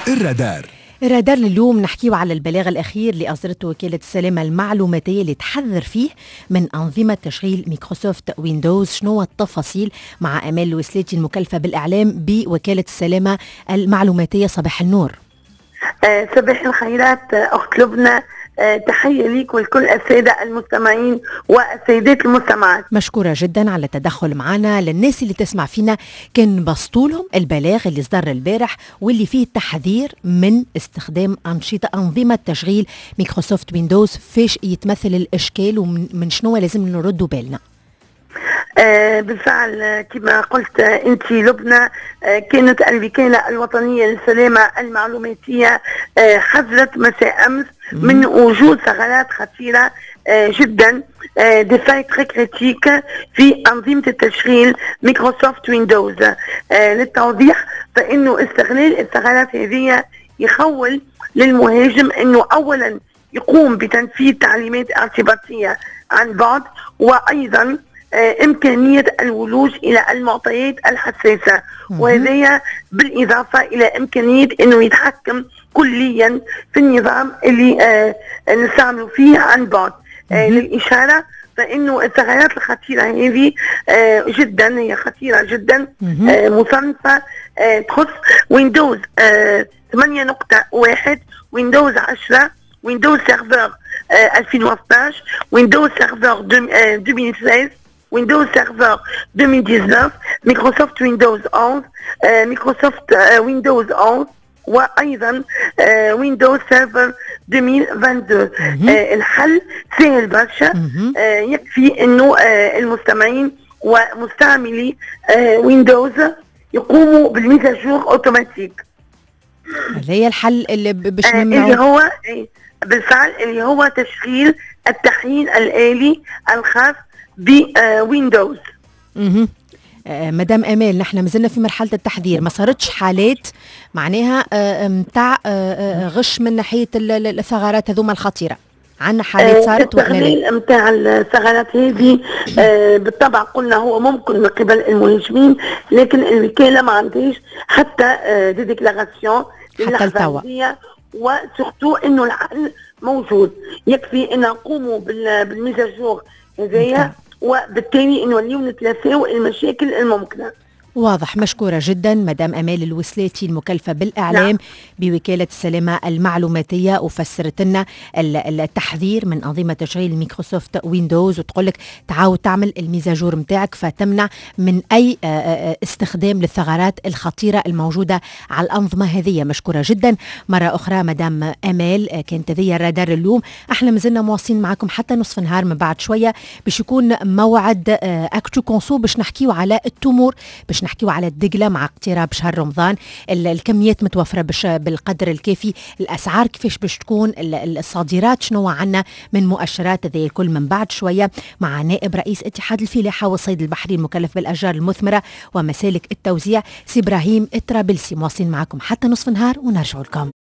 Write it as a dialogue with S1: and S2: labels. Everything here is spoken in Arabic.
S1: الرادار اليوم نحكيه على البلاغ الأخير اللي أصدرته وكالة السلامة المعلوماتية اللي تحذر فيه من أنظمة تشغيل مايكروسوفت ويندوز. شنو التفاصيل مع أمال الوسلاتي المكلفة بالإعلام بوكالة السلامة المعلوماتية؟ صباح النور.
S2: صباح الخيرات أخت لبنى، تحية ليك ولكل السادة المستمعين والسيدات المستمعات.
S1: مشكورة جدا على التدخل معنا. للناس اللي تسمع فينا كان بسطولهم البلاغ اللي صدر البارح واللي فيه تحذير من استخدام أنظمة تشغيل مايكروسوفت ويندوز. فيش يتمثل الإشكال ومن شنو لازم نردوا بالنا؟
S2: بالفعل كما قلت انت لبنى، كانت الوكالة الوطنية للسلامة المعلوماتية حذرت مساء امس من وجود ثغرات خطيرة جدا، ديفاي تري كريتيك في أنظمة التشغيل مايكروسوفت ويندوز. للتوضيح فإنه استغلال الثغرات هذه يخول للمهاجم إنه أولا يقوم بتنفيذ تعليمات ارتباطية عن بعد، وأيضا إمكانية الولوج إلى المعطيات الحساسة، وهذا بالإضافة إلى إمكانية أنه يتحكم كليا في النظام اللي نستعمله فيه عن بعد. للإشارة فإنه الثغرات الخطيرة هذه جدا، هي خطيرة جدا، مصنفة تخص ويندوز 8.1، ويندوز 10، ويندوز سيرفر 2011، ويندوز سيرفر 2016، ويندوز سيرفر 2019، مايكروسوفت ويندوز 11، مايكروسوفت ويندوز 11، وايضا ويندوز سيرفر 2022. الحل سهل برشا، يكفي انه المستمعين ومستعملي ويندوز يقوموا بالميزاجور اوتوماتيك.
S1: هذا هي الحل اللي
S2: اللي هو بالفعل اللي هو تشغيل التحيين الآلي الخاص بويندوز.
S1: مدام أمال، نحن مازلنا في مرحلة التحذير، ما صارتش حالات معناها متاع غش من ناحية الثغرات هذوما الخطيرة؟ عندنا حالات صارت ولا لا؟
S2: متاع الثغرات هذه بالطبع قلنا هو ممكن من قبل المهاجمين، لكن الوكالة ما عندهاش حتى دي ديكلاراسيون
S1: حتى التوا،
S2: وسورتو انه الحل موجود. يكفي ان نقوموا بالميزاجور هذايا، وبالتالي نوليو نتلافاو المشاكل الممكنه.
S1: واضح. مشكورة جدا مدام أمال الوسلاتي المكلفة بالإعلام بوكالة السلامة المعلوماتية، وفسرت لنا التحذير من أنظمة تشغيل مايكروسوفت ويندوز، وتقول لك تعاود تعمل الميزاجور متاعك فتمنع من أي استخدام للثغرات الخطيرة الموجودة على الأنظمة هذه. مشكورة جدا مرة أخرى مدام أمال. كانت هذه الرادار اليوم. احنا مازلنا مواصلين معكم حتى نصف النهار، من بعد شوية باش يكون موعد أكتو كونسو باش نحكيو على التمور، باش نحكيو على الدقلة مع اقتراب شهر رمضان. الكميات متوفرة بالقدر الكافي، الأسعار كيفاش باش تكون، الصادرات شنو عنا من مؤشرات، هذه الكل من بعد شوية مع نائب رئيس اتحاد الفلاحة والصيد البحري المكلف بالأشجار المثمرة ومسالك التوزيع سي إبراهيم الطرابلسي. مواصلين معكم حتى نصف النهار ونرجع لكم.